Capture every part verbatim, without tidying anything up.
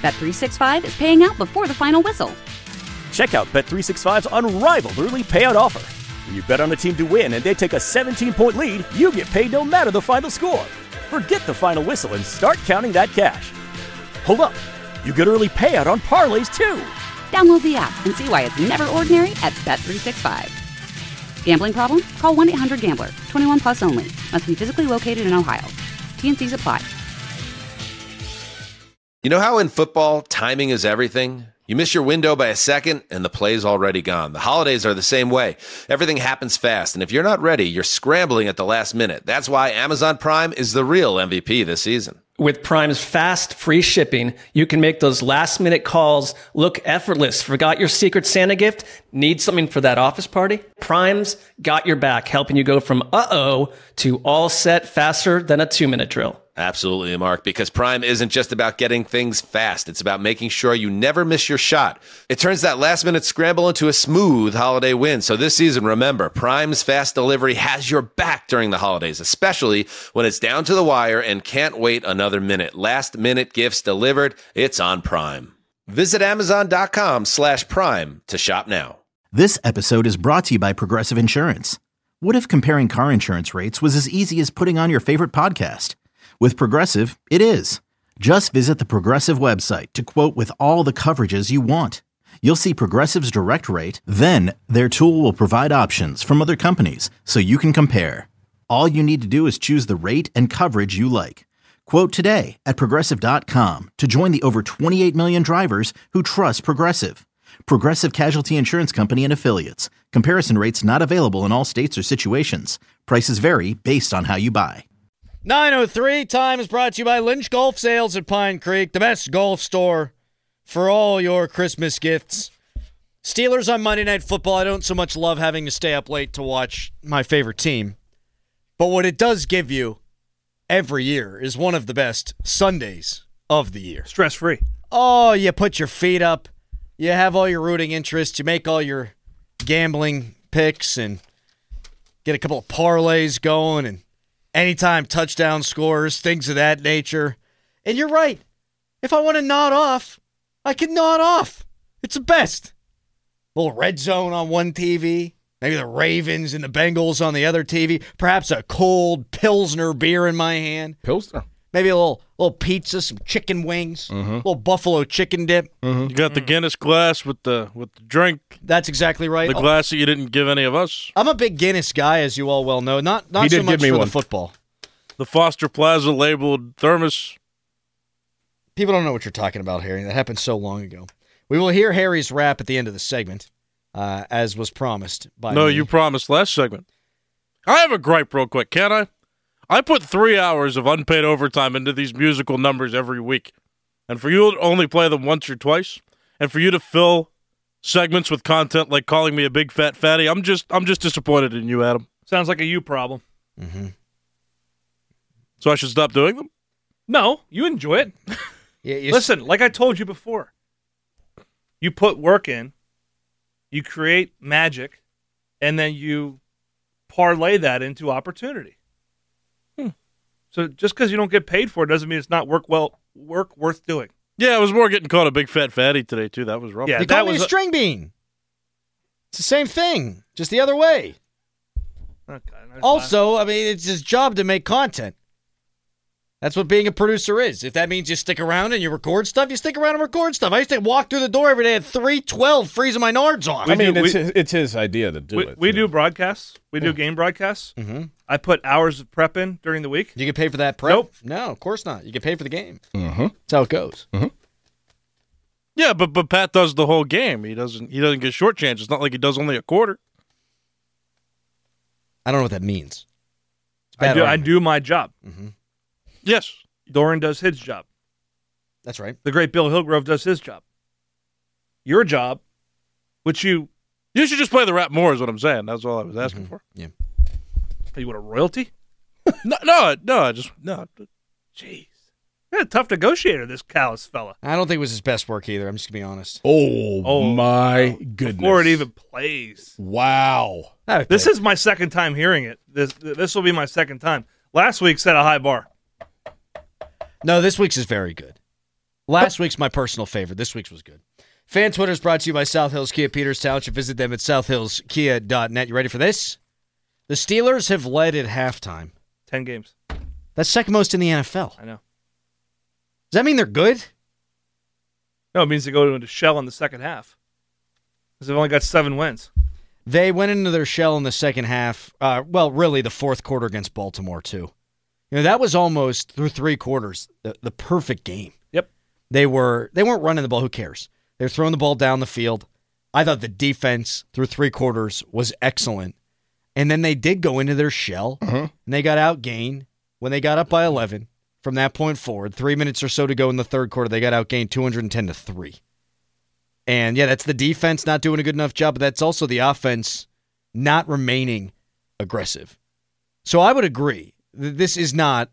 Bet three sixty-five is paying out before the final whistle. Check out Bet three sixty-five's unrivaled early payout offer. When you bet on a team to win and they take a seventeen-point lead, you get paid no matter the final score. Forget the final whistle and start counting that cash. Hold up. You get early payout on parlays, too. Download the app and see why it's never ordinary at Bet three sixty-five. Gambling problem? Call one eight hundred gambler. twenty-one plus only. Must be physically located in Ohio. T N Cs apply. You know how in football, timing is everything? You miss your window by a second, and the play's already gone. The holidays are the same way. Everything happens fast, and if you're not ready, you're scrambling at the last minute. That's why Amazon Prime is the real M V P this season. With Prime's fast, free shipping, you can make those last-minute calls look effortless. Forgot your Secret Santa gift? Need something for that office party? Prime's got your back, helping you go from uh-oh to all set faster than a two-minute drill. Absolutely, Mark, because Prime isn't just about getting things fast. It's about making sure you never miss your shot. It turns that last-minute scramble into a smooth holiday win. So this season, remember, Prime's fast delivery has your back during the holidays, especially when it's down to the wire and can't wait another minute. Last-minute gifts delivered, it's on Prime. Visit Amazon.com slash Prime to shop now. This episode is brought to you by Progressive Insurance. What if comparing car insurance rates was as easy as putting on your favorite podcast? With Progressive, it is. Just visit the Progressive website to quote with all the coverages you want. You'll see Progressive's direct rate, then their tool will provide options from other companies so you can compare. All you need to do is choose the rate and coverage you like. Quote today at Progressive dot com to join the over twenty-eight million drivers who trust Progressive. Progressive Casualty Insurance Company and Affiliates. Comparison rates not available in all states or situations. Prices vary based on how you buy. nine oh three, time is brought to you by Lynch Golf Sales at Pine Creek, the best golf store for all your Christmas gifts. Steelers on Monday Night Football. I don't so much love having to stay up late to watch my favorite team, but what it does give you every year is one of the best Sundays of the year. Stress-free. Oh, you put your feet up, you have all your rooting interests, you make all your gambling picks and get a couple of parlays going and anytime touchdown scores, things of that nature. And you're right. If I want to nod off, I can nod off. It's the best. A little red zone on one T V. Maybe the Ravens and the Bengals on the other T V. Perhaps a cold Pilsner beer in my hand. Pilsner. Maybe a little little pizza, some chicken wings, Mm-hmm. a little buffalo chicken dip. Mm-hmm. You got the Guinness glass with the with the drink. That's exactly right. The glass that you didn't give any of us. I'm a big Guinness guy, as you all well know. Not not He so did much give me for one. the football. The Foster Plaza labeled thermos. People don't know what you're talking about, Harry. That happened so long ago. We will hear Harry's rap at the end of the segment, uh, as was promised by No, me. you promised last segment. I have a gripe real quick, can I? I put three hours of unpaid overtime into these musical numbers every week. And for you to only play them once or twice, and for you to fill segments with content like calling me a big fat fatty, I'm just I'm just disappointed in you, Adam. Sounds like a you problem. Mm-hmm. So I should stop doing them? No, you enjoy it. Yeah, you Listen, like I told you before, you put work in, you create magic, and then you parlay that into opportunity. Hmm. So just because you don't get paid for it doesn't mean it's not work well work worth doing. Yeah, I was more getting called a big fat fatty today, too. That was rough. Yeah, You that called me was a string bean. It's the same thing, just the other way. Okay, nice. Also, I mean, it's his job to make content. That's what being a producer is. If that means you stick around and you record stuff, you stick around and record stuff. I used to walk through the door every day at three twelve, freezing my nards off. I mean, do- it's, we- his, it's his idea to do we, it. we you do know. broadcasts. We do game broadcasts. Mm-hmm. I put hours of prep in during the week. You get paid for that prep? Nope. No, of course not. You get paid for the game. Mm-hmm. That's how it goes. Yeah, but but Pat does the whole game. He doesn't he doesn't get shortchanged. It's not like he does only a quarter. I don't know what that means. It's I bad do, I argument. do my job. Mm-hmm. Yes. Doran does his job. That's right. The great Bill Hillgrove does his job. Your job, which you You should just play the rap more is what I'm saying. That's all I was asking Mhm. for. Yeah. you want a royalty? No, no, no, I just no. Jeez. You're a tough negotiator, this callous fella. I don't think it was his best work either. I'm just going to be honest. Oh, Oh, my goodness. Before it even plays. Wow. This is my second time hearing it. This this will be my second time. Last week set a high bar. No, this week's is very good. Last week's my personal favorite. This week's was good. Fan Twitter is brought to you by South Hills Kia Peters Township. Visit them at south hills kia dot net. You ready for this? The Steelers have led at halftime. Ten games. That's second most in the N F L. I know. Does that mean they're good? No, it means they go into shell in the second half. Because they've only got seven wins. They went into their shell in the second half. Uh, well, really, the fourth quarter against Baltimore, too. You know, that was almost through three quarters, the, the perfect game. Yep. They were they weren't running the ball. Who cares? They were throwing the ball down the field. I thought the defense through three quarters was excellent. And then they did go into their shell, Uh-huh. and they got outgained when they got up by eleven. From that point forward, three minutes or so to go in the third quarter, they got outgained two hundred ten to three. And yeah, that's the defense not doing a good enough job, but that's also the offense not remaining aggressive. So I would agree that this is not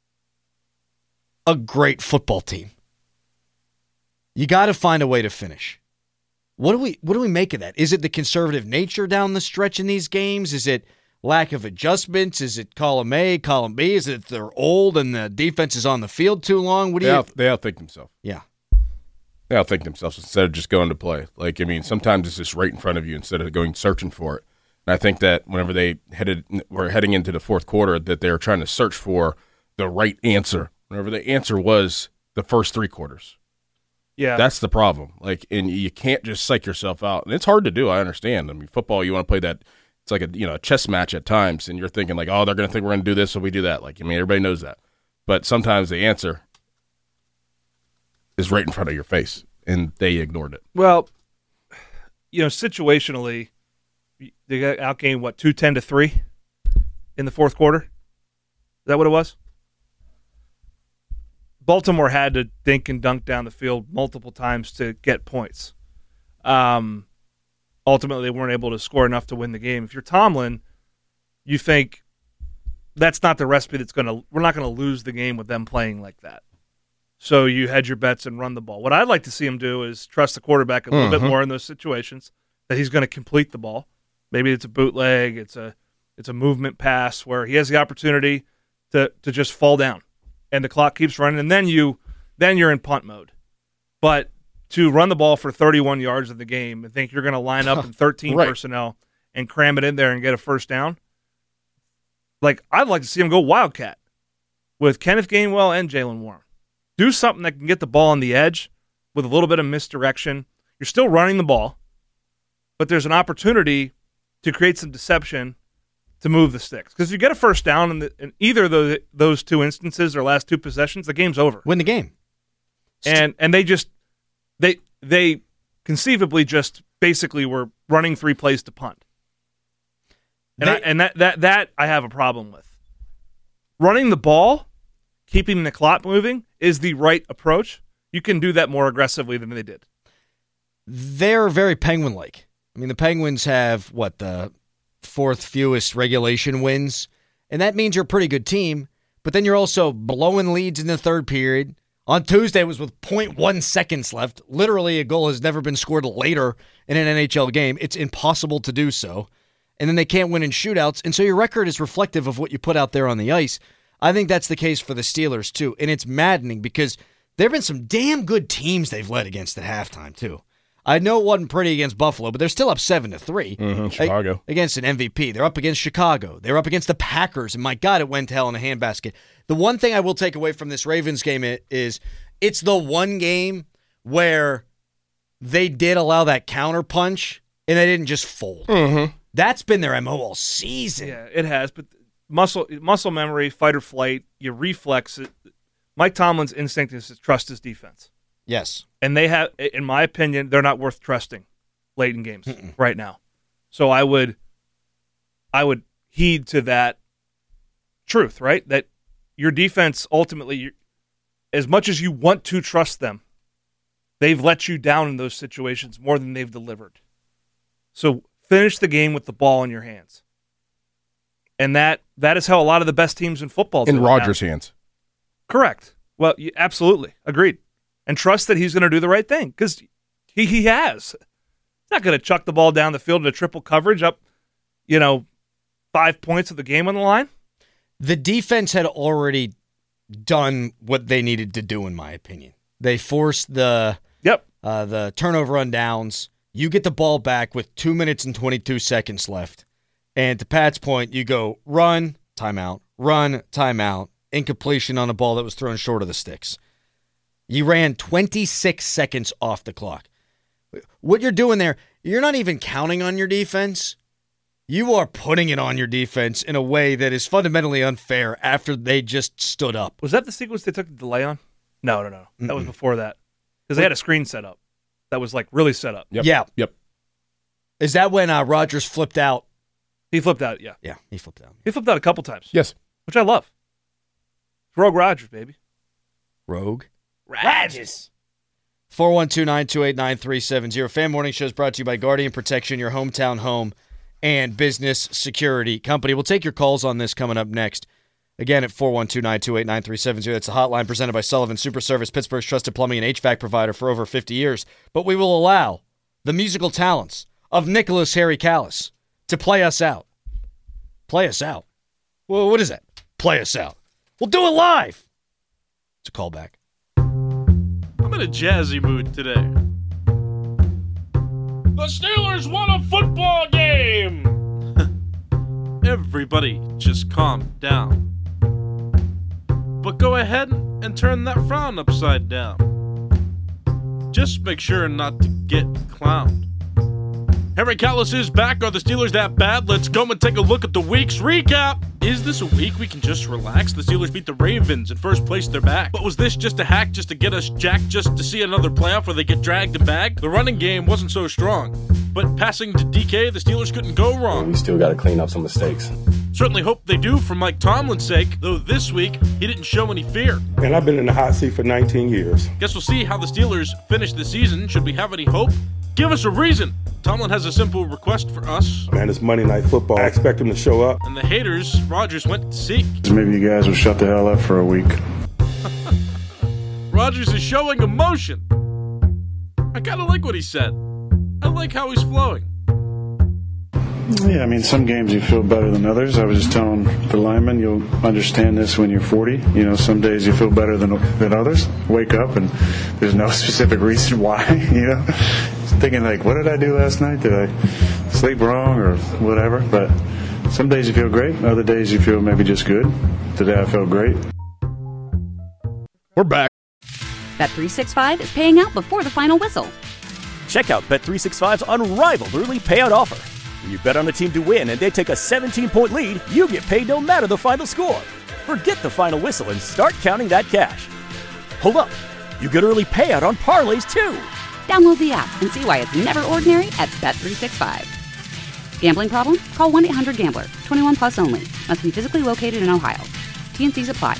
a great football team. You got to find a way to finish. What do we what do we make of that? Is it the conservative nature down the stretch in these games? Is it lack of adjustments? Is it column A, column B? Is it they're old and the defense is on the field too long? What do They, you? out, they outthink themselves. Yeah. They outthink themselves instead of just going to play. Like, I mean, sometimes it's just right in front of you instead of going searching for it. And I think that whenever they headed were heading into the fourth quarter, that they were trying to search for the right answer. Whenever the answer was the first three quarters. Yeah. That's the problem. Like, and you can't just psych yourself out. And it's hard to do, I understand. I mean, football, you want to play that, it's like a you know a chess match at times, and you're thinking like, oh, they're going to think we're going to do this, so we do that. Like, I mean, everybody knows that. But sometimes the answer is right in front of your face, and they ignored it. Well, you know, situationally, they got outgained, what, two ten to three in the fourth quarter? Is that what it was? Baltimore had to dink and dunk down the field multiple times to get points. Um, ultimately, they weren't able to score enough to win the game. If you're Tomlin, you think that's not the recipe that's going to – we're not going to lose the game with them playing like that. So you hedge your bets and run the ball. What I'd like to see him do is trust the quarterback a little Mm-hmm. bit more in those situations, that he's going to complete the ball. Maybe it's a bootleg, it's a it's a movement pass where he has the opportunity to to just fall down, and the clock keeps running, and then you then you're in punt mode. But to run the ball for thirty-one yards of the game and think you're going to line up in thirteen Right. personnel and cram it in there and get a first down, like I'd like to see him go Wildcat with Kenneth Gainwell and Jalen Warren. Do something that can get the ball on the edge with a little bit of misdirection. You're still running the ball, but there's an opportunity to create some deception to move the sticks. Because if you get a first down in, the, in either of those, those two instances or last two possessions, the game's over. Win the game. And and they just they they conceivably just basically were running three plays to punt. And, They- I, and that, that that I have a problem with. Running the ball, keeping the clock moving is the right approach. You can do that more aggressively than they did. They're very Penguin-like. I mean, the Penguins have, what, the fourth fewest regulation wins, and that means you're a pretty good team, but then you're also blowing leads in the third period. On Tuesday, it was with zero point one seconds left. Literally, a goal has never been scored later in an N H L game. It's impossible to do so. And then they can't win in shootouts, and so your record is reflective of what you put out there on the ice. I think that's the case for the Steelers, too, and it's maddening because there have been some damn good teams they've led against at halftime, too. I know it wasn't pretty against Buffalo, but they're still up seven to three Mm-hmm, Chicago. against an M V P. They're up against Chicago. They're up against the Packers, and my God, it went to hell in a handbasket. The one thing I will take away from this Ravens game is it's the one game where they did allow that counter punch, and they didn't just fold. Mm-hmm. That's been their M O all season. Yeah, it has. But muscle muscle memory, fight or flight, your reflex. Mike Tomlin's instinct is to trust his defense. Yes. And they have, in my opinion, they're not worth trusting late in games Mm-mm. right now. So I would, I would heed to that truth, right? That your defense ultimately, as much as you want to trust them, they've let you down in those situations more than they've delivered. So finish the game with the ball in your hands. And that that is how a lot of the best teams in football do In it Rodgers' now. hands. Correct. Well, you, absolutely. Agreed. And trust that he's going to do the right thing because he, he has. He's not going to chuck the ball down the field in a triple coverage up, you know, five points of the game on the line. The defense had already done what they needed to do, in my opinion. They force the Yep. uh, the turnover on downs. You get the ball back with two minutes and twenty-two seconds left. And to Pat's point, you go run, timeout, run, timeout, incompletion on a ball that was thrown short of the sticks. You ran twenty-six seconds off the clock. What you're doing there, you're not even counting on your defense. You are putting it on your defense in a way that is fundamentally unfair after they just stood up. Was that the sequence they took the delay on? No, no, no. That Mm-mm. was before that. Because they had a screen set up. That was like really set up. Yep. Yeah. Yep. Is that when uh, Rodgers flipped out? He flipped out, yeah. Yeah, he flipped out. He flipped out a couple times. Yes. Which I love. Rogue Rodgers, baby. Rogue? Rodgers. four one two, nine two eight, nine three seven zero. Fan Morning Show is brought to you by Guardian Protection, your hometown home and business security company. We'll take your calls on this coming up next. Again, at four one two, nine two eight, nine three seven zero. That's the hotline presented by Sullivan Super Service, Pittsburgh's trusted plumbing and H V A C provider for over fifty years. But we will allow the musical talents of Nicholas Harry Callis to play us out. Play us out? Well, what is that? Play us out. We'll do it live. It's a callback. I'm in a jazzy mood today. The Steelers won a football game! Everybody just calm down. But go ahead and turn that frown upside down. Just make sure not to get clowned. Harry Callis is back. Are the Steelers that bad? Let's go and take a look at the week's recap. Is this a week we can just relax? The Steelers beat the Ravens. In first place, they're back. But was this just a hack just to get us jacked just to see another playoff where they get dragged and bagged? The running game wasn't so strong. But passing to D K, the Steelers couldn't go wrong. We still got to clean up some mistakes. Certainly hope they do for Mike Tomlin's sake, though this week he didn't show any fear. And I've been in the hot seat for nineteen years. Guess we'll see how the Steelers finish the season. Should we have any hope? Give us a reason. Tomlin has a simple request for us. Man, it's Monday Night Football. I expect him to show up. And the haters Rodgers went to seek. Maybe you guys will shut the hell up for a week. Rodgers is showing emotion. I kind of like what he said. I like how he's flowing. Yeah, I mean, some games you feel better than others. I was just telling the linemen, you'll understand this when you're forty. You know, some days you feel better than than others. Wake up and there's no specific reason why, you know. Thinking like, what did I do last night? Did I sleep wrong or whatever? But some days you feel great. Other days you feel maybe just good. Today I felt great. We're back. Bet three sixty-five is paying out before the final whistle. Check out Bet three sixty-five's unrivaled early payout offer. When you bet on a team to win and they take a seventeen-point lead, you get paid no matter the final score. Forget the final whistle and start counting that cash. Hold up. You get early payout on parlays, too. Download the app and see why it's never ordinary at Bet three sixty-five. Gambling problem? Call one eight hundred gambler. twenty-one plus only. Must be physically located in Ohio. T N Cs apply.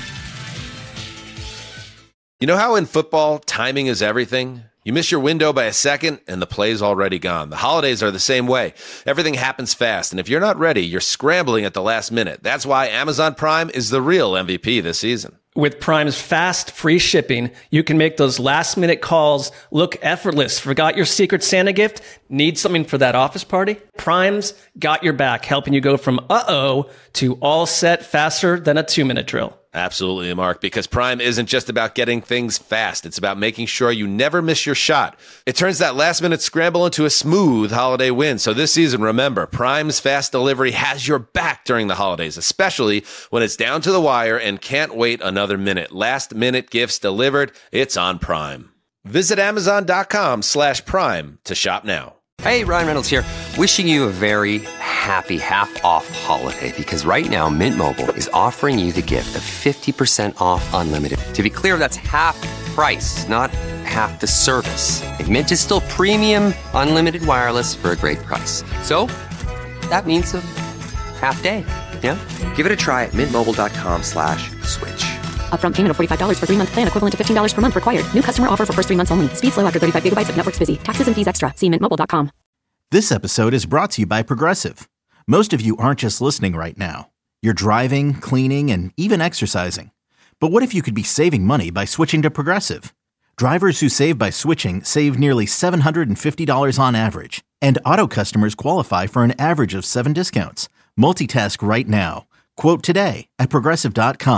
You know how in football, timing is everything? You miss your window by a second, and the play's already gone. The holidays are the same way. Everything happens fast, and if you're not ready, you're scrambling at the last minute. That's why Amazon Prime is the real M V P this season. With Prime's fast, free shipping, you can make those last-minute calls look effortless. Forgot your Secret Santa gift? Need something for that office party? Prime's got your back, helping you go from uh-oh to all set faster than a two-minute drill. Absolutely, Mark, because Prime isn't just about getting things fast. It's about making sure you never miss your shot. It turns that last-minute scramble into a smooth holiday win. So this season, remember, Prime's fast delivery has your back during the holidays, especially when it's down to the wire and can't wait another minute. Last-minute gifts delivered, it's on Prime. Visit Amazon.com slash Prime to shop now. Hey, Ryan Reynolds here. Wishing you a very happy half-off holiday because right now Mint Mobile is offering you the gift of fifty percent off unlimited. To be clear, that's half price, not half the service. And Mint is still premium unlimited wireless for a great price. So that means a half day, yeah? Give it a try at mintmobile.com slash switch. Upfront payment of forty-five dollars for three-month plan equivalent to fifteen dollars per month required. New customer offer for first three months only. Speed slow after thirty-five gigabytes if network's busy. Taxes and fees extra. See mint mobile dot com. This episode is brought to you by Progressive. Most of you aren't just listening right now. You're driving, cleaning, and even exercising. But what if you could be saving money by switching to Progressive? Drivers who save by switching save nearly seven hundred fifty dollars on average. And auto customers qualify for an average of seven discounts. Multitask right now. Quote today at Progressive dot com.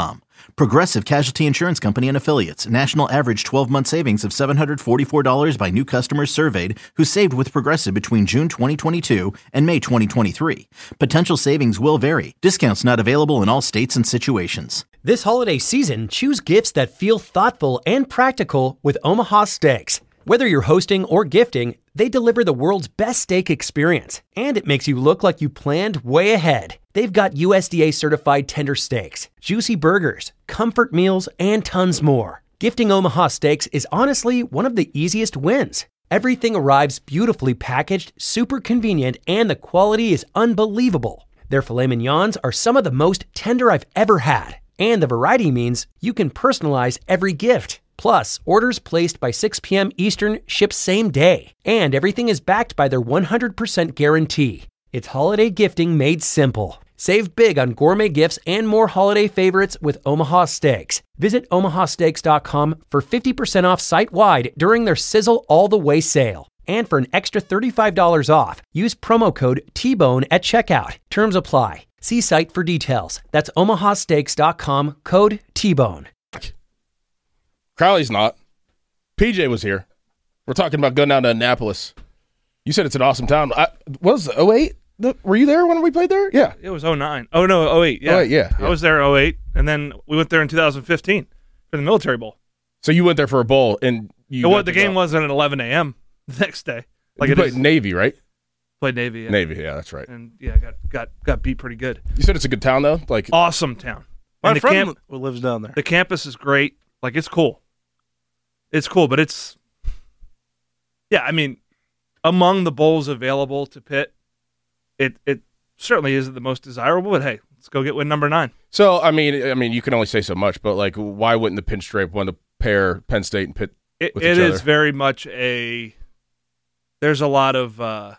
Progressive Casualty Insurance Company and Affiliates. National average twelve-month savings of seven hundred forty-four dollars by new customers surveyed who saved with Progressive between June twenty twenty-two and May twenty twenty-three. Potential savings will vary. Discounts not available in all states and situations. This holiday season, choose gifts that feel thoughtful and practical with Omaha Steaks. Whether you're hosting or gifting, they deliver the world's best steak experience, and it makes you look like you planned way ahead. They've got U S D A-certified tender steaks, juicy burgers, comfort meals, and tons more. Gifting Omaha Steaks is honestly one of the easiest wins. Everything arrives beautifully packaged, super convenient, and the quality is unbelievable. Their filet mignons are some of the most tender I've ever had, and the variety means you can personalize every gift. Plus, orders placed by six p.m. Eastern ship same day, and everything is backed by their one hundred percent guarantee. It's holiday gifting made simple. Save big on gourmet gifts and more holiday favorites with Omaha Steaks. Visit omaha steaks dot com for fifty percent off site-wide during their Sizzle All the Way sale. And for an extra thirty-five dollars off, use promo code T Bone at checkout. Terms apply. See site for details. That's omaha steaks dot com, code T Bone. Crowley's not. P J was here. We're talking about going down to Annapolis. You said it's an awesome town. I, what was it, oh eight? The, were you there when we played there? Yeah. It was oh nine. Oh, no, oh eight. Yeah. oh eight, yeah, yeah. I was there oh eight, and then we went there in two thousand fifteen for the Military Bowl. So you went there for a bowl, and you. What the game go. wasn't at eleven a.m. the next day. Like you it played is. Navy, right? Played Navy. Yeah. Navy, yeah, that's right. And yeah, got got got beat pretty good. You said it's a good town though, like awesome town. My and the friend camp, lives down there. The campus is great. Like it's cool. It's cool, but it's yeah. I mean, among the bowls available to Pitt, it it certainly isn't the most desirable. But hey, let's go get win number nine. So I mean, I mean, you can only say so much, but like, why wouldn't the Pinstripe want to pair Penn State and Pitt? It, with it each is other? very much a. There's a lot of. Uh,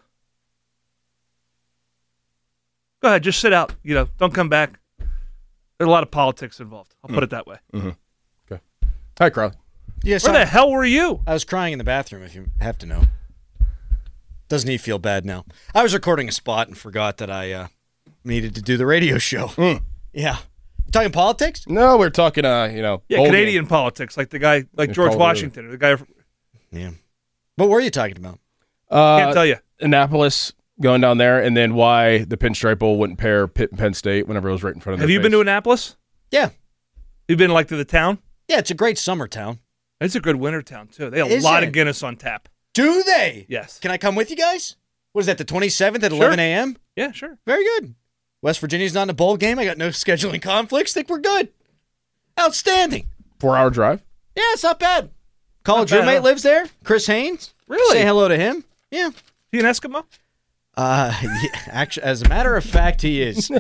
go ahead, just sit out. You know, don't come back. There's a lot of politics involved. I'll mm. put it that way. Mm-hmm. Okay. Hi, Crowley. Yes. Where the hell were you? I was crying in the bathroom. If you have to know. Doesn't he feel bad now? I was recording a spot and forgot that I uh, needed to do the radio show. Mm. Yeah. You talking politics? No, we're talking. Uh, you know, yeah, Canadian game. politics, like the guy, like George Washington, or the guy. Yeah. What were you talking about? Uh, Can't tell you. Annapolis, going down there, and then why the Pinstripe Bowl wouldn't pair Pitt and Penn State whenever it was right in front of. Have their you face. been to Annapolis? Yeah. You've been like to the town? Yeah, it's a great summer town. It's a good winter town too. They have Is a lot it? of Guinness on tap. Do they? Yes. Can I come with you guys? What is that, the twenty-seventh at Sure. eleven a.m.? Yeah, sure. Very good. West Virginia's not in a bowl game. I got no scheduling conflicts. Think we're good. Outstanding. Four-hour drive? Yeah, it's not bad. College Not bad, roommate huh? lives there. Chris Haynes. Really? Say hello to him. Yeah. He an Eskimo? Uh, yeah, actually, as a matter of fact, he is.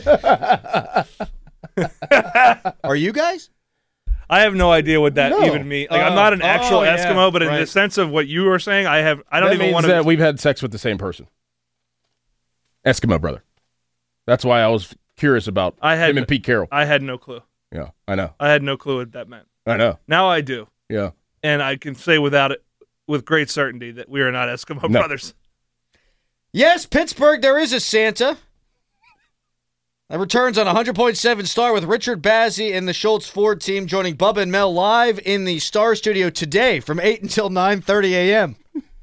Are you guys? I have no idea what that No. even means. Like, I'm Oh. not an actual Oh, yeah. Eskimo, but in Right. the sense of what you were saying, I have. I don't that even means want that to. we've had sex with the same person. Eskimo brother. That's why I was curious about I had him and Pete Carroll. I had no clue. Yeah, I know. I had no clue what that meant. I know. Now I do, Yeah. and I can say without it, with great certainty, that we are not Eskimo No. brothers. Yes, Pittsburgh, there is a Santa. That returns on one hundred point seven Star with Richard Bazzi and the Schultz Ford team joining Bubba and Mel live in the Star Studio today from eight until nine thirty a.m.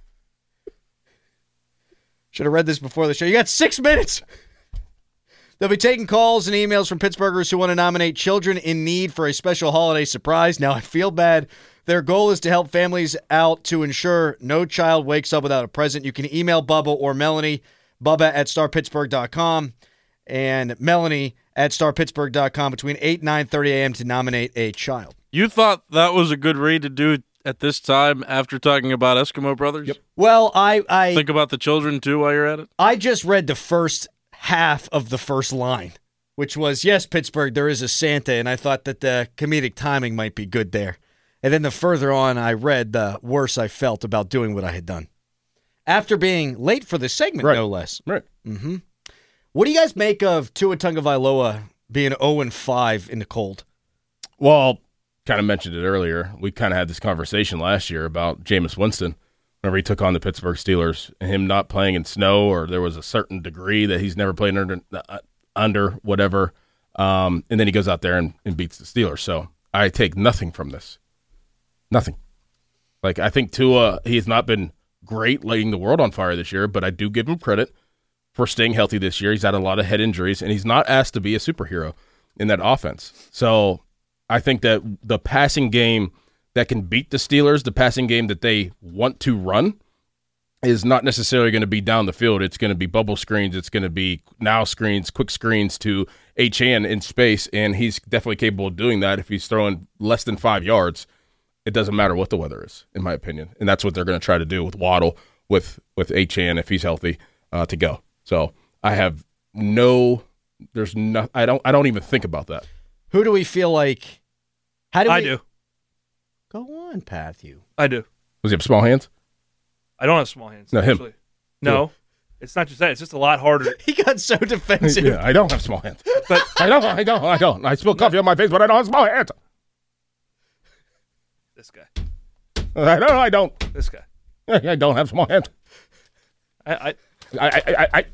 Should have read this before the show. You got six minutes. They'll be taking calls and emails from Pittsburghers who want to nominate children in need for a special holiday surprise. Now, I feel bad. Their goal is to help families out to ensure no child wakes up without a present. You can email Bubba or Melanie, Bubba at star pittsburgh dot com and Melanie at star pittsburgh dot com between eight and nine thirty a.m. to nominate a child. You thought that was a good read to do at this time after talking about Eskimo brothers? Yep. Well, I I, Think about the children, too, while you're at it? I just read the first half of the first line, which was, yes, Pittsburgh, there is a Santa, and I thought that the comedic timing might be good there. And then the further on I read, the worse I felt about doing what I had done. After being late for the segment, Right. no less. Right. Mm-hmm. What do you guys make of Tua Tagovailoa being oh and five in the cold? Well, kind of mentioned it earlier. We kind of had this conversation last year about Jameis Winston whenever he took on the Pittsburgh Steelers and him not playing in snow, or there was a certain degree that he's never played under, uh, under whatever. Um, and then he goes out there and, and beats the Steelers. So I take nothing from this. Nothing. Like, I think Tua, he has not been great lighting the world on fire this year, but I do give him credit for staying healthy this year. He's had a lot of head injuries, and he's not asked to be a superhero in that offense. So I think that the passing game that can beat the Steelers, the passing game that they want to run, is not necessarily going to be down the field. It's going to be bubble screens. It's going to be now screens, quick screens to Achane in space, and he's definitely capable of doing that if he's throwing less than five yards. It doesn't matter what the weather is, in my opinion, and that's what they're going to try to do with Waddle, with with Achane if he's healthy uh, to go. So I have no, there's no, I don't, I don't even think about that. Who do we feel like? How do we? I do. Go on, Patthew. I do. Does he have small hands? I don't have small hands. No, actually. him. No, Yeah. It's not just that. It's just a lot harder. He got so defensive. Yeah, I don't have small hands. But I don't, I don't, I don't. I spill coffee on my face, but I don't have small hands. This guy. I don't, I don't. This guy. I don't have small hands. I, I, I, I, I, I.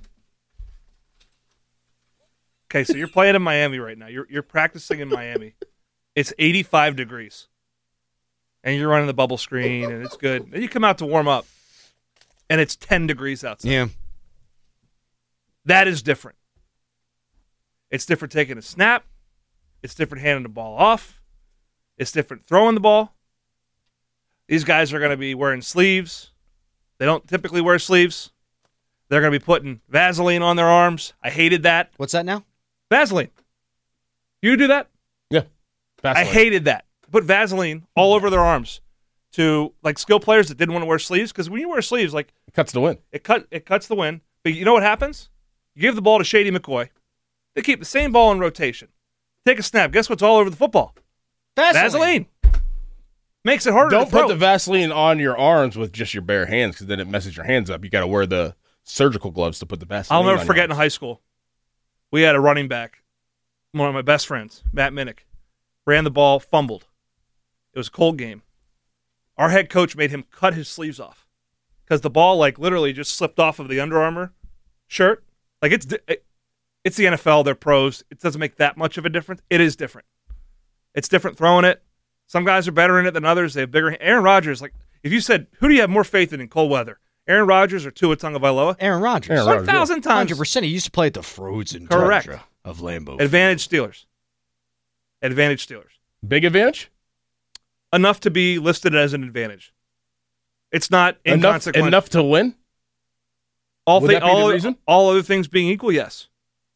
Okay, so you're playing in Miami right now. You're you're practicing in Miami. It's eighty-five degrees. And you're running the bubble screen, and it's good. Then you come out to warm up, and it's ten degrees outside. Yeah. That is different. It's different taking a snap. It's different handing the ball off. It's different throwing the ball. These guys are going to be wearing sleeves. They don't typically wear sleeves. They're going to be putting Vaseline on their arms. I hated that. What's that now? Vaseline. You do that? Yeah. Vaseline. I hated that. Put Vaseline all over their arms to like skill players that didn't want to wear sleeves, because when you wear sleeves, like it cuts the wind. It cut it cuts the wind. But you know what happens? You give the ball to Shady McCoy. They keep the same ball in rotation. Take a snap. Guess what's all over the football? Vaseline. Vaseline. Makes it harder Don't to throw. put the Vaseline on your arms with just your bare hands, because then it messes your hands up. You got to wear the surgical gloves to put the Vaseline I'll never on forget your in high school, we had a running back, one of my best friends, Matt Minnick, ran the ball, fumbled. It was a cold game. Our head coach made him cut his sleeves off because the ball, like, literally just slipped off of the Under Armour shirt. Like, it's it, it's the N F L. They're pros. It doesn't make that much of a difference. It is different. It's different throwing it. Some guys are better in it than others. They have bigger. Aaron Rodgers, like, if you said, who do you have more faith in in cold weather? Aaron Rodgers or Tua Tagovailoa? Aaron Rodgers. Aaron one Rodgers, thousand times. one hundred percent. He used to play at the frozen Correct. tundra of Lambeau. Advantage Steelers. Advantage Steelers. Big advantage? Enough to be listed as an advantage. It's not Enough, inconsequential. enough to win? All, Would thi- that be the all, reason? all other things being equal, yes.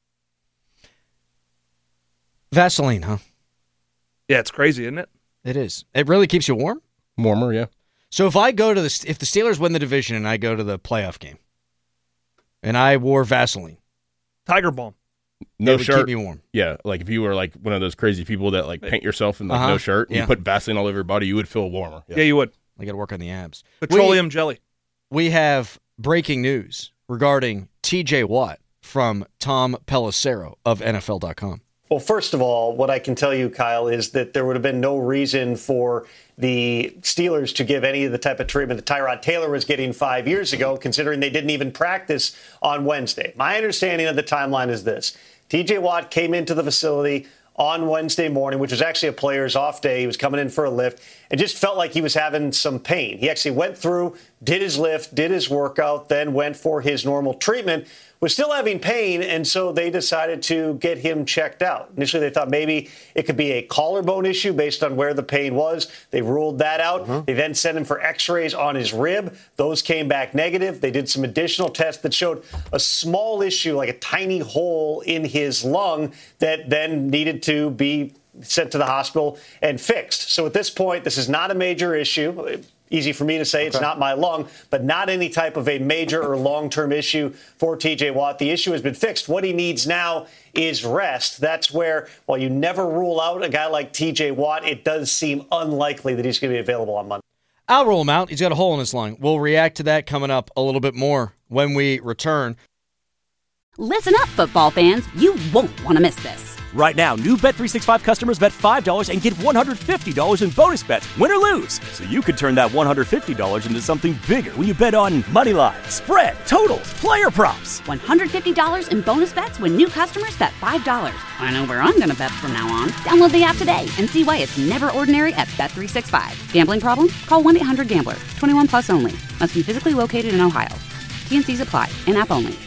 Vaseline, huh? Yeah, it's crazy, isn't it? It is. It really keeps you warm? Warmer, yeah. So if I go to the if the Steelers win the division and I go to the playoff game and I wore Vaseline, Tiger Balm. No it would shirt. keep me warm. Yeah, like if you were like one of those crazy people that like paint yourself in like Uh-huh. no shirt and Yeah. you put Vaseline all over your body, you would feel warmer. Yeah, you would. I got to work on the abs. Petroleum jelly. We have breaking news regarding T J Watt from Tom Pelissero of N F L dot com. Well, first of all, what I can tell you, Kyle, is that there would have been no reason for the Steelers to give any of the type of treatment that Tyrod Taylor was getting five years ago, considering they didn't even practice on Wednesday. My understanding of the timeline is this. T J Watt came into the facility on Wednesday morning, which was actually a player's off day. He was coming in for a lift and just felt like he was having some pain. He actually went through, did his lift, did his workout, then went for his normal treatment, was still having pain, and so they decided to get him checked out. Initially, they thought maybe it could be a collarbone issue based on where the pain was. They ruled that out. Uh-huh. They then sent him for x-rays on his rib. Those came back negative. They did some additional tests that showed a small issue, like a tiny hole in his lung that then needed to be sent to the hospital and fixed. So at this point, this is not a major issue. Easy for me to say, okay. It's not my lung, but not any type of a major or long-term issue for T J Watt. The issue has been fixed. What he needs now is rest. That's where, while you never rule out a guy like T J Watt, it does seem unlikely that he's going to be available on Monday. I'll rule him out. He's got a hole in his lung. We'll react to that coming up a little bit more when we return. Listen up, football fans. You won't want to miss this. Right now, new Bet three sixty-five customers bet five dollars and get one hundred fifty dollars in bonus bets, win or lose. So you could turn that one hundred fifty dollars into something bigger when you bet on money line, spread, totals, player props. one hundred fifty dollars in bonus bets when new customers bet five dollars. I know where I'm going to bet from now on. Download the app today and see why it's never ordinary at Bet three sixty-five. Gambling problem? Call one eight hundred gambler. twenty-one plus only. Must be physically located in Ohio. T N Cs apply. In-app only.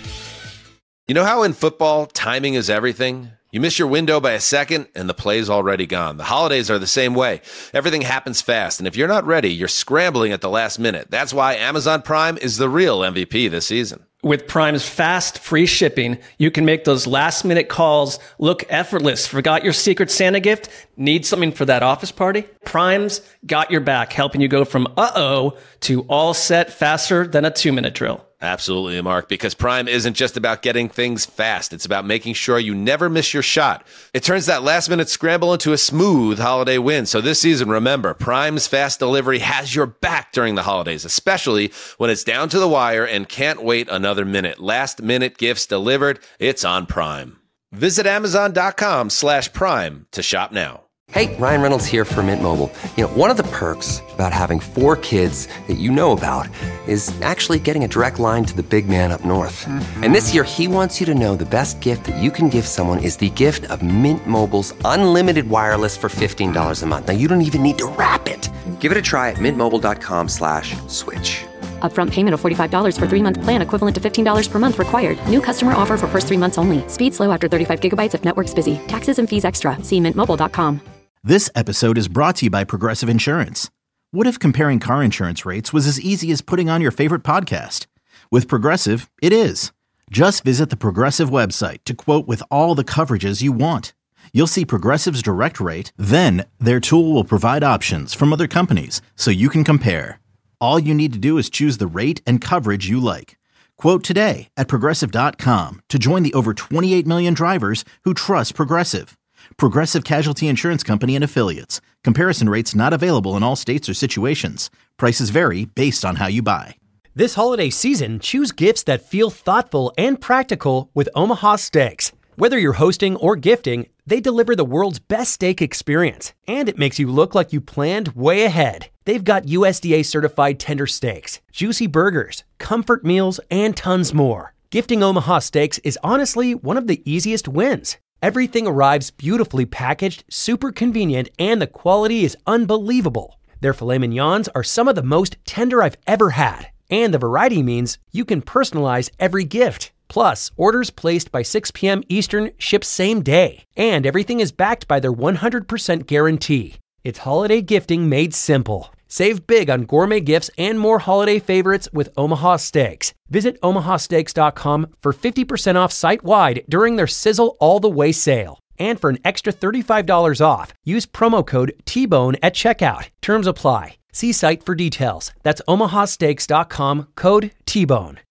You know how in football, timing is everything? You miss your window by a second, and the play's already gone. The holidays are the same way. Everything happens fast, and if you're not ready, you're scrambling at the last minute. That's why Amazon Prime is the real M V P this season. With Prime's fast, free shipping, you can make those last-minute calls look effortless. Forgot your Secret Santa gift? Need something for that office party? Prime's got your back, helping you go from uh-oh to all set faster than a two-minute drill. Absolutely, Mark, because Prime isn't just about getting things fast. It's about making sure you never miss your shot. It turns that last-minute scramble into a smooth holiday win. So this season, remember, Prime's fast delivery has your back during the holidays, especially when it's down to the wire and can't wait another minute. Last-minute gifts delivered. It's on Prime. Visit Amazon.com slash Prime to shop now. Hey, Ryan Reynolds here for Mint Mobile. You know, one of the perks about having four kids that you know about is actually getting a direct line to the big man up north. Mm-hmm. And this year, he wants you to know the best gift that you can give someone is the gift of Mint Mobile's unlimited wireless for fifteen dollars a month. Now, you don't even need to wrap it. Give it a try at mintmobile.com slash switch. Upfront payment of forty-five dollars for three-month plan equivalent to fifteen dollars per month required. New customer offer for first three months only. Speed slow after thirty-five gigabytes if network's busy. Taxes and fees extra. See mint mobile dot com. This episode is brought to you by Progressive Insurance. What if comparing car insurance rates was as easy as putting on your favorite podcast? With Progressive, it is. Just visit the Progressive website to quote with all the coverages you want. You'll see Progressive's direct rate, then their tool will provide options from other companies so you can compare. All you need to do is choose the rate and coverage you like. Quote today at Progressive dot com to join the over twenty-eight million drivers who trust Progressive. Progressive Casualty Insurance Company and Affiliates. Comparison rates not available in all states or situations. Prices vary based on how you buy. This holiday season, choose gifts that feel thoughtful and practical with Omaha Steaks. Whether you're hosting or gifting, they deliver the world's best steak experience, and it makes you look like you planned way ahead. They've got U S D A certified tender steaks, juicy burgers, comfort meals, and tons more. Gifting Omaha Steaks is honestly one of the easiest wins. Everything arrives beautifully packaged, super convenient, and the quality is unbelievable. Their filet mignons are some of the most tender I've ever had, and the variety means you can personalize every gift. Plus, orders placed by six p.m. Eastern ship same day, and everything is backed by their one hundred percent guarantee. It's holiday gifting made simple. Save big on gourmet gifts and more holiday favorites with Omaha Steaks. Visit omaha steaks dot com for fifty percent off site-wide during their Sizzle All the Way sale. And for an extra thirty-five dollars off, use promo code T Bone at checkout. Terms apply. See site for details. That's omaha steaks dot com, code T Bone.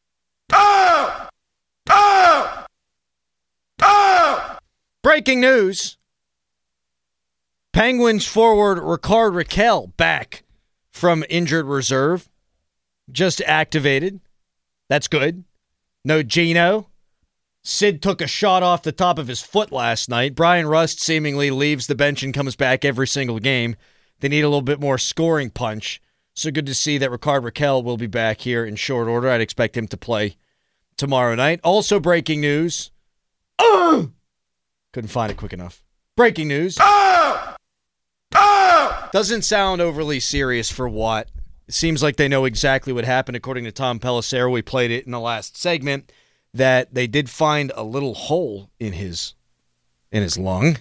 Oh! Oh! Oh! Breaking news. Penguins forward Rickard Rakell back from injured reserve. Just activated. That's good. No Gino. Sid took a shot off the top of his foot last night. Brian Rust seemingly leaves the bench and comes back every single game. They need a little bit more scoring punch. So good to see that Rickard Rakell will be back here in short order. I'd expect him to play tomorrow night. Also breaking news. Oh! Couldn't find it quick enough. Breaking news. Oh! Oh! Doesn't sound overly serious for Watt. It seems like they know exactly what happened, according to Tom Pelissero. We played it in the last segment, that they did find a little hole in his in his lung.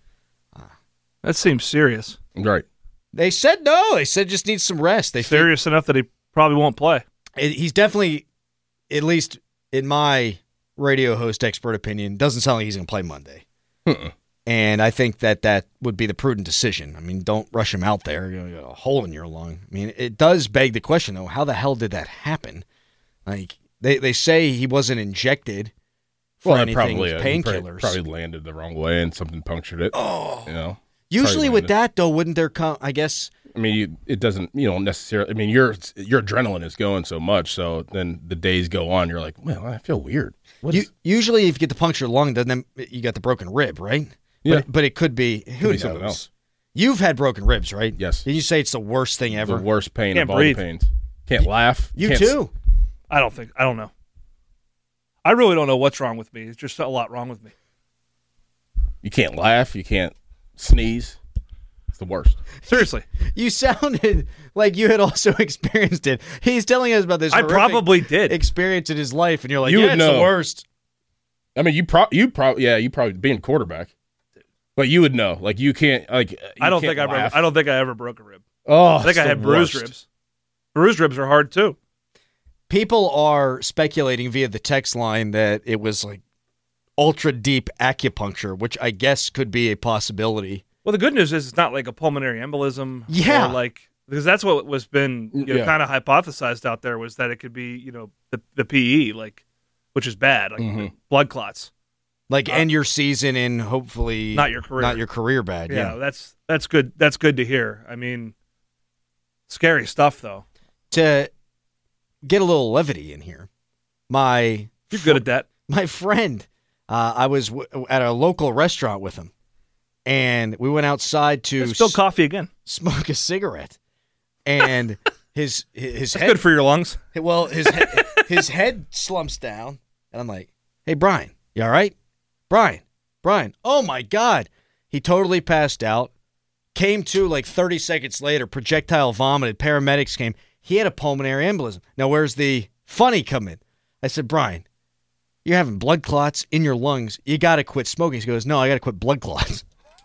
That seems serious. Right. They said no. They said just needs some rest. They serious feel, enough that he probably won't play. It, he's definitely, at least in my radio host expert opinion, doesn't sound like he's going to play Monday. Uh-uh. And I think that that would be the prudent decision. I mean, don't rush him out there. You know, you got a hole in your lung. I mean, it does beg the question, though, how the hell did that happen? Like, they, they say he wasn't injected for well, anything probably, with uh, painkillers. Probably, probably landed the wrong way and something punctured it. Oh. You know? Usually with that, though, wouldn't there come, I guess, I mean, you, it doesn't, you know, necessarily. I mean, your your adrenaline is going so much, so then the days go on. You're like, well, I feel weird. What You, is- usually, if you get the punctured lung, then you got the broken rib, right? Yeah. But, but it could be, who be something knows? else. You've had broken ribs, right? Yes. Did you say it's the worst thing ever? The worst pain Can't of all breathe. the pains. Can't laugh. You can't too. I don't think. I don't know. I really don't know what's wrong with me. It's just a lot wrong with me. You can't laugh. You can't sneeze. It's the worst. Seriously. You sounded like you had also experienced it. He's telling us about this. I horrific probably did. experience in his life, and you're like, You yeah, would it's know. the worst. I mean, you pro you probably yeah, you probably being quarterback, but you would know. Like you can't like. You I don't can't think I. Broke, laugh. I don't think I ever broke a rib. Oh, I think it's I the had bruised worst. ribs. Bruised ribs are hard too. People are speculating via the text line that it was like ultra deep acupuncture, which I guess could be a possibility. Well, the good news is it's not like a pulmonary embolism. Yeah. Or like because that's what was been you know, Yeah. kind of hypothesized out there was that it could be you know the the P E like which is bad like Mhm. blood clots. Like Uh, end your season and hopefully Not your career. Not your career bad. Yeah, Yeah. that's that's good. That's good to hear. I mean, scary stuff though. To get a little levity in here, my You're good at that. my friend, uh, I was w- at a local restaurant with him, and we went outside to Spill s- coffee again. smoke a cigarette, and his his, his That's head good for your lungs. well his he- his head slumps down, and I'm like, "Hey, Brian, you all right? Brian, Brian, oh my God!" He totally passed out. Came to like thirty seconds later, projectile vomited. Paramedics came. He had a pulmonary embolism. Now, where's the funny come in? I said, Brian, you're having blood clots in your lungs. You got to quit smoking. He goes, no, I got to quit blood clots.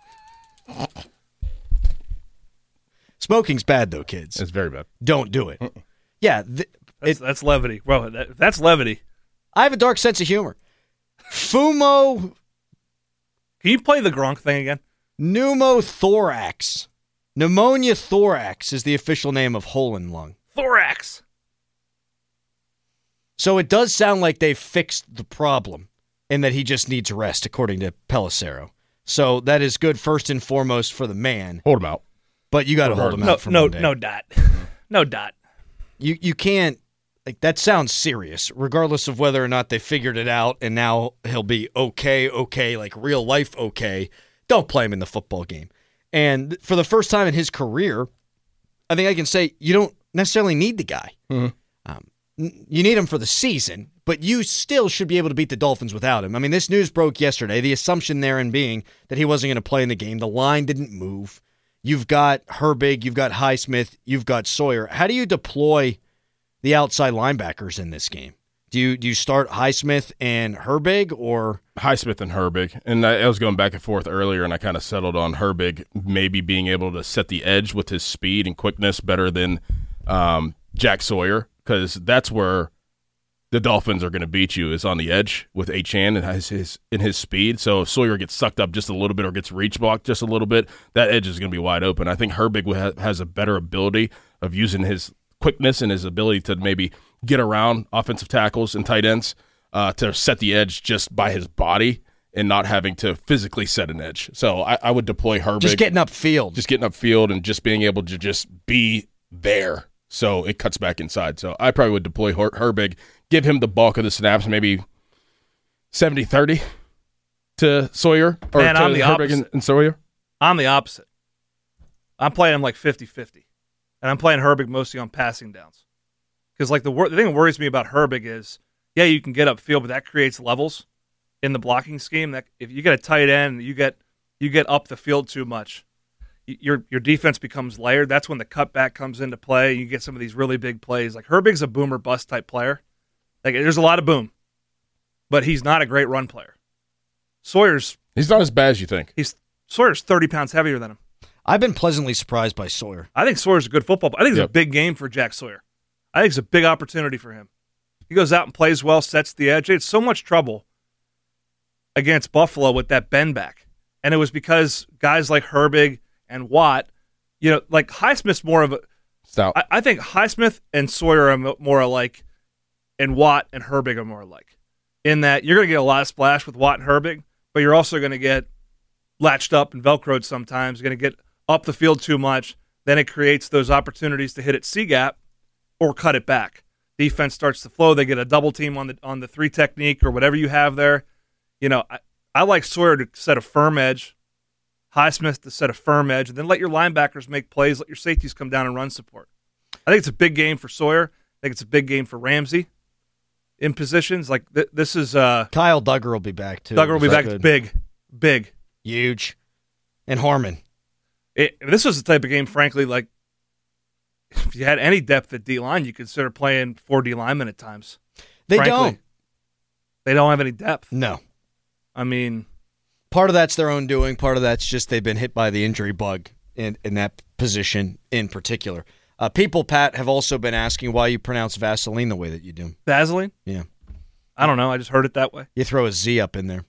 Smoking's bad, though, kids. It's very bad. Don't do it. Yeah. Th- That's, it, that's levity, bro. That, that's levity. I have a dark sense of humor. Fumo Can you play the Gronk thing again? pneumothorax. Pneumonia thorax is the official name of hole in lung. Thorax. So it does sound like they fixed the problem and that he just needs rest, according to Pelissero. So that is good first and foremost for the man. Hold him out. But you got to hold him No, out for no, Monday. no dot. No dot. You you can't like that sounds serious, regardless of whether or not they figured it out and now he'll be okay, okay, like real life okay. Don't play him in the football game. And for the first time in his career, I think I can say you don't necessarily need the guy. Mhm. Um, n- you need him for the season, but you still should be able to beat the Dolphins without him. I mean, this news broke yesterday. The assumption therein being that he wasn't going to play in the game. The line didn't move. You've got Herbig, you've got Highsmith, you've got Sawyer. How do you deploy the outside linebackers in this game? Do you do you start Highsmith and Herbig or Highsmith and Herbig? And I, I was going back and forth earlier, and I kind of settled on Herbig maybe being able to set the edge with his speed and quickness better than um, Jack Sawyer, because that's where the Dolphins are going to beat you, is on the edge with Achane and his, his in his speed. So if Sawyer gets sucked up just a little bit or gets reach blocked just a little bit, that edge is going to be wide open. I think Herbig ha- has a better ability of using his quickness and his ability to maybe get around offensive tackles and tight ends uh, to set the edge just by his body and not having to physically set an edge. So I, I would deploy Herbig. just getting upfield? Just getting upfield and just being able to just be there. So it cuts back inside. So I probably would deploy Her- Herbig, give him the bulk of the snaps, maybe seventy thirty to Sawyer. Or Man, to I'm the Herbig opposite. and, and Sawyer. I'm the opposite. I'm playing him like fifty-fifty. And I'm playing Herbig mostly on passing downs. Because like the, wor- the thing that worries me about Herbig is, yeah, you can get upfield, but that creates levels in the blocking scheme. That if you get a tight end, you get you get up the field too much. Y- Your your defense becomes layered. That's when the cutback comes into play. You get some of these really big plays. Like Herbig's a boomer bust type player. Like there's a lot of boom, but he's not a great run player. Sawyer's He's not as bad as you think. he's Sawyer's thirty pounds heavier than him. I've been pleasantly surprised by Sawyer. I think Sawyer's a good football player. I think it's Yep. a big game for Jack Sawyer. I think it's a big opportunity for him. He goes out and plays well, sets the edge. They had so much trouble against Buffalo with that bend back. And it was because guys like Herbig and Watt, you know, like Highsmith's more of a Stout. I, I think Highsmith and Sawyer are mo- more alike, and Watt and Herbig are more alike. In that you're going to get a lot of splash with Watt and Herbig, but you're also going to get latched up and Velcroed sometimes. You're going to get up the field too much. then it creates those opportunities to hit it C-gap or cut it back. Defense starts to flow. They get a double team on the on the three technique or whatever you have there. You know, I, I like Sawyer to set a firm edge, Highsmith to set a firm edge, and then let your linebackers make plays, let your safeties come down and run support. I think it's a big game for Sawyer. I think it's a big game for Ramsey in positions. Like th- this is uh, Kyle Duggar will be back too. Duggar will be back. It's big, big, huge, and Harmon. It, this was the type of game, frankly, like if you had any depth at D-line, you consider playing four D linemen at times. They frankly. don't. They don't have any depth. No. I mean, part of that's their own doing. Part of that's just they've been hit by the injury bug in, in that position in particular. Uh, people, Pat, have also been asking why you pronounce Vaseline the way that you do. Vaseline? Yeah. I don't know. I just heard it that way. You throw a Z up in there.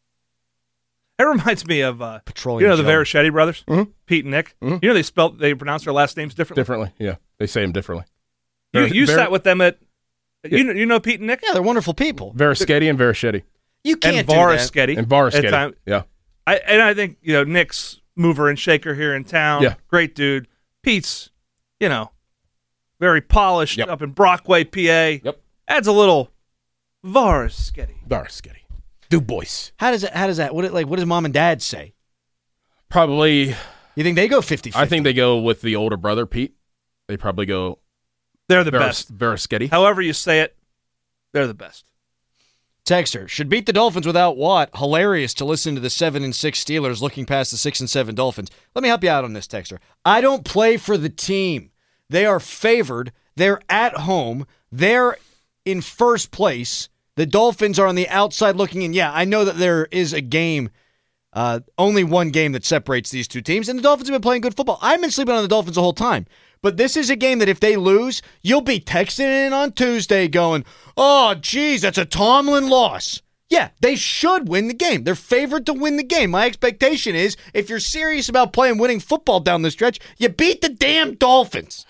It reminds me of uh, Petroleum you know the gel. Verichetti brothers, mm-hmm. Pete and Nick. Mm-hmm. You know they spelled they pronounce their last names differently. Differently, yeah. They say them differently. You, Ver- you Ver- sat with them at Yeah. you know, you know Pete and Nick. Yeah, they're wonderful people. Verischetti and Verichetti. You can't and do that. Varaschetti. And Varaschetti. Yeah. I and I think you know Nick's mover and shaker here in town. Yeah. Great dude. Pete's, you know, very polished Yep. up in Brockway, P A. Yep. Adds a little Varaschetti. Varaschetti. Du Bois. How does that? How does that? What like? What does mom and dad say? Probably. You think they go fifty-fifty? I think they go with the older brother, Pete. They probably go. They're the Veras- best. Varaschetti. However you say it, they're the best. Texter should beat the Dolphins without Watt. Hilarious to listen to the seven and six Steelers looking past the six and seven Dolphins. Let me help you out on this, Texter. I don't play for the team. They are favored. They're at home. They're in first place. The Dolphins are on the outside looking in. Yeah, I know that there is a game, uh, only one game that separates these two teams, and the Dolphins have been playing good football. I've been sleeping on the Dolphins the whole time. But this is a game that if they lose, you'll be texting in on Tuesday going, oh, geez, that's a Tomlin loss. Yeah, they should win the game. They're favored to win the game. My expectation is if you're serious about playing winning football down the stretch, you beat the damn Dolphins.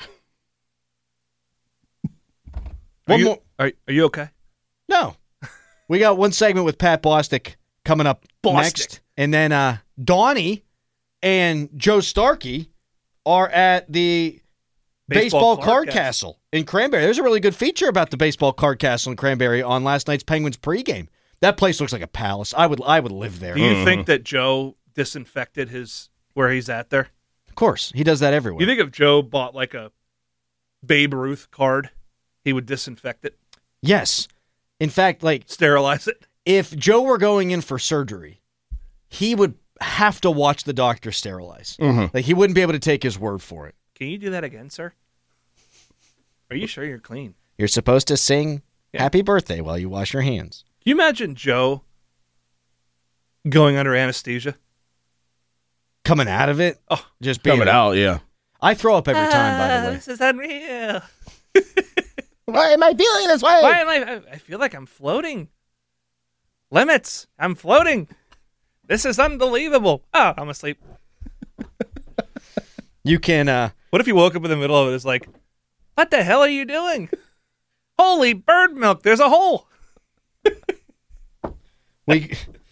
Are One you, more. Are, are you okay? No. We got one segment with Pat Bostic coming up Bostic. next. And then uh, Donnie and Joe Starkey are at the Baseball, Baseball Card, Card Castle. Castle in Cranberry. There's a really good feature about the Baseball Card Castle in Cranberry on last night's Penguins pregame. That place looks like a palace. I would I would live there. Do you think that Joe disinfected his where he's at there? Of course. He does that everywhere. You think if Joe bought like a Babe Ruth card, he would disinfect it? Yes. In fact, like sterilize it. If Joe were going in for surgery, he would have to watch the doctor sterilize. Mm-hmm. Like he wouldn't be able to take his word for it. Can you do that again, sir? Are you sure you're clean? You're supposed to sing Yeah. happy birthday while you wash your hands. Can you imagine Joe going under anesthesia? Coming out of it? Oh, just being Coming out, yeah. I throw up every time, by the way. This is unreal. Why am I feeling this way? Why am I? I feel like I'm floating. Limits. I'm floating. This is unbelievable. Oh, I'm asleep. You can. uh What if you woke up in the middle of it? It's like, what the hell are you doing? Holy bird milk! There's a hole. We.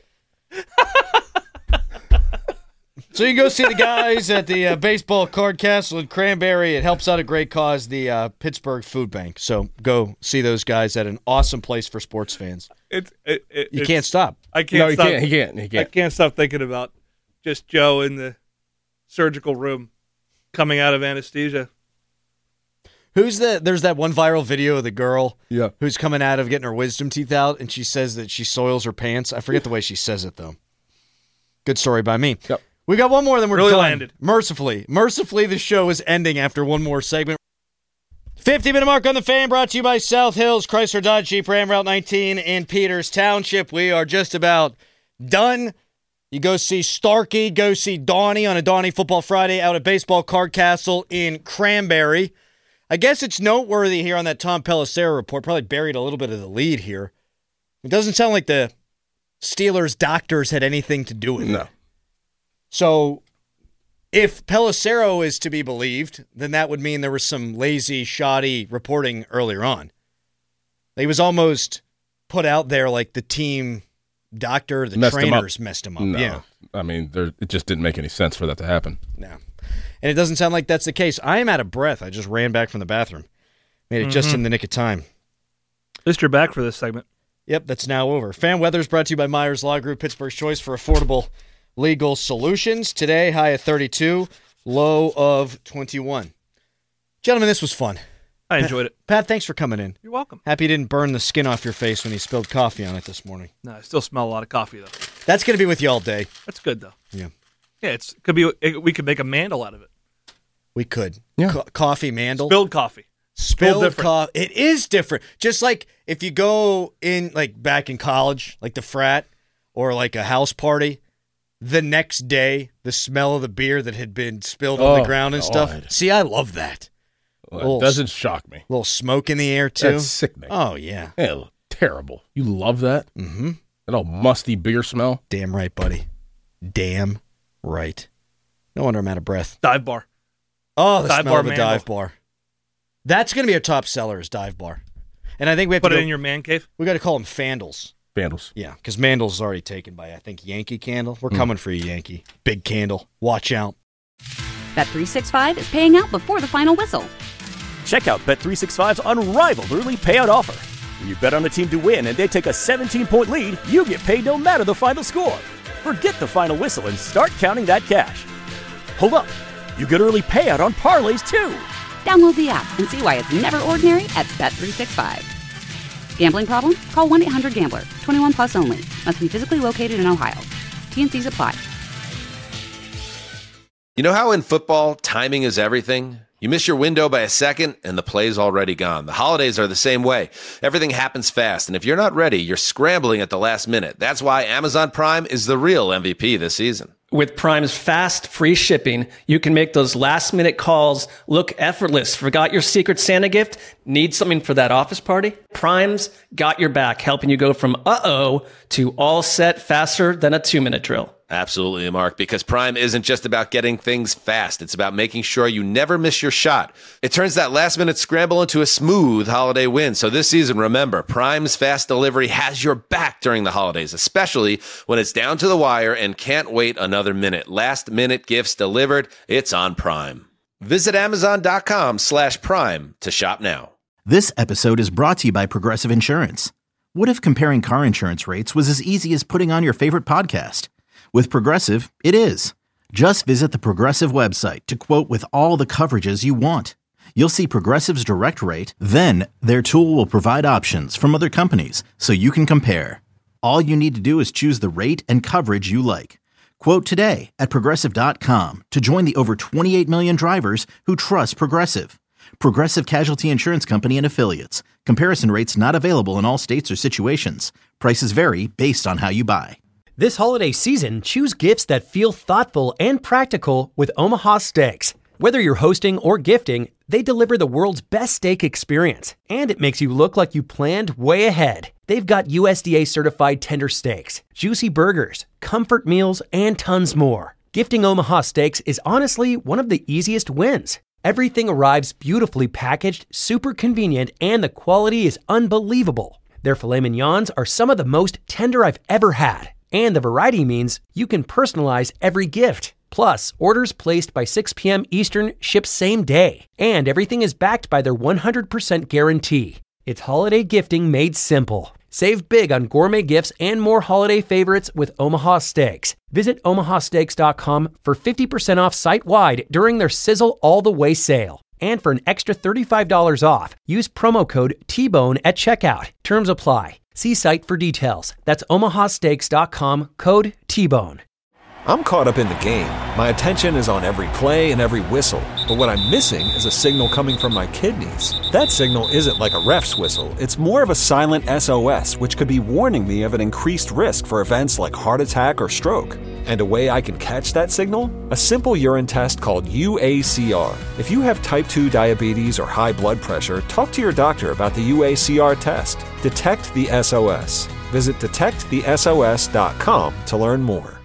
So you can go see the guys at the uh, Baseball Card Castle in Cranberry. It helps out a great cause, the uh, Pittsburgh Food Bank. So go see those guys at an awesome place for sports fans. It's it, it, You it's, can't stop. I can't. No, he stop. can't. He can't. He I can't. can't stop thinking about just Joe in the surgical room coming out of anesthesia. Who's the? There's that one viral video of the girl Yeah. who's coming out of getting her wisdom teeth out, and she says that she soils her pants. I forget the way she says it, though. Good story by me. Yep. We got one more, then we're Really done. landed. Mercifully. Mercifully, the show is ending after one more segment. fifty-minute mark on the Fan, brought to you by South Hills, Chrysler Dodge Jeep Ram Route nineteen in Peters Township. We are just about done. You go see Starkey, go see Donnie on a Donnie Football Friday out at Baseball Card Castle in Cranberry. I guess it's noteworthy here on that Tom Pelissero report, probably buried a little bit of the lead here. It doesn't sound like the Steelers' doctors had anything to do with it. No. So if Pelissero is to be believed, then that would mean there was some lazy, shoddy reporting earlier on. He was almost put out there like the team doctor, the Messed him up. trainers messed him up. No. Yeah. I mean, there, it just didn't make any sense for that to happen. No. And it doesn't sound like that's the case. I am out of breath. I just ran back from the bathroom. Made it mm-hmm. just in the nick of time. At least you're back for this segment. Yep, that's now over. Fan Weather is brought to you by Myers Law Group, Pittsburgh's choice for affordable legal solutions. Today, high of thirty-two, low of twenty-one. Gentlemen, this was fun. I enjoyed Pat, it. Pat, thanks for coming in. You're welcome. Happy you didn't burn the skin off your face when you spilled coffee on it this morning. No, I still smell a lot of coffee, though. That's going to be with you all day. That's good, though. Yeah. Yeah, it's could be. It, we could make a mandel out of it. We could. Yeah. Co- coffee mandel. Spilled coffee. Spilled coffee. It is different. Just like if you go in, like back in college, like the frat or like a house party, the next day, the smell of the beer that had been spilled oh, on the ground and God. stuff. See, I love that. Well, little, it doesn't shock me. A little smoke in the air, too. That's sickening. Oh, yeah. Ew, terrible. You love that? Mm-hmm. That old musty beer smell? Damn right, buddy. Damn right. No wonder I'm out of breath. Dive bar. Oh, the dive smell bar of a mandel. dive bar. That's going to be a top seller is dive bar. And I think we have Put to it go, in your man cave? We got to call them Fandles. Vandals. Yeah, because Mandel's already taken by, I think, Yankee Candle. We're mm. coming for you, Yankee. Big candle. Watch out. Bet three sixty-five is paying out before the final whistle. Check out Bet three sixty-five's unrivaled early payout offer. When you bet on a team to win and they take a seventeen-point lead, you get paid no matter the final score. Forget the final whistle and start counting that cash. Hold up. You get early payout on parlays, too. Download the app and see why it's never ordinary at Bet three sixty-five. Gambling problem? Call one eight hundred gambler. twenty-one plus only. Must be physically located in Ohio. T and C's apply. You know how in football, timing is everything? You miss your window by a second, and the play's already gone. The holidays are the same way. Everything happens fast, and if you're not ready, you're scrambling at the last minute. That's why Amazon Prime is the real M V P this season. With Prime's fast, free shipping, you can make those last-minute calls look effortless. Forgot your Secret Santa gift? Need something for that office party? Prime's got your back, helping you go from uh-oh to all set faster than a two-minute drill. Absolutely, Mark, because Prime isn't just about getting things fast. It's about making sure you never miss your shot. It turns that last-minute scramble into a smooth holiday win. So this season, remember, Prime's fast delivery has your back during the holidays, especially when it's down to the wire and can't wait another minute. Last-minute gifts delivered. It's on Prime. Visit Amazon.com slash Prime to shop now. This episode is brought to you by Progressive Insurance. What if comparing car insurance rates was as easy as putting on your favorite podcast? With Progressive, it is. Just visit the Progressive website to quote with all the coverages you want. You'll see Progressive's direct rate, then their tool will provide options from other companies so you can compare. All you need to do is choose the rate and coverage you like. Quote today at Progressive dot com to join the over twenty-eight million drivers who trust Progressive. Progressive Casualty Insurance Company and Affiliates. Comparison rates not available in all states or situations. Prices vary based on how you buy. This holiday season, choose gifts that feel thoughtful and practical with Omaha Steaks. Whether you're hosting or gifting, they deliver the world's best steak experience, and it makes you look like you planned way ahead. They've got U S D A-certified tender steaks, juicy burgers, comfort meals, and tons more. Gifting Omaha Steaks is honestly one of the easiest wins. Everything arrives beautifully packaged, super convenient, and the quality is unbelievable. Their filet mignons are some of the most tender I've ever had. And the variety means you can personalize every gift. Plus, orders placed by six p.m. Eastern ship same day. And everything is backed by their one hundred percent guarantee. It's holiday gifting made simple. Save big on gourmet gifts and more holiday favorites with Omaha Steaks. Visit omaha steaks dot com for fifty percent off site-wide during their Sizzle All the Way sale. And for an extra thirty-five dollars off, use promo code T bone at checkout. Terms apply. See site for details. That's omaha steaks dot com, code T bone. I'm caught up in the game. My attention is on every play and every whistle. But what I'm missing is a signal coming from my kidneys. That signal isn't like a ref's whistle. It's more of a silent S O S, which could be warning me of an increased risk for events like heart attack or stroke. And a way I can catch that signal? A simple urine test called U A C R. If you have type two diabetes or high blood pressure, talk to your doctor about the U A C R test. Detect the S O S. Visit detect the S O S dot com to learn more.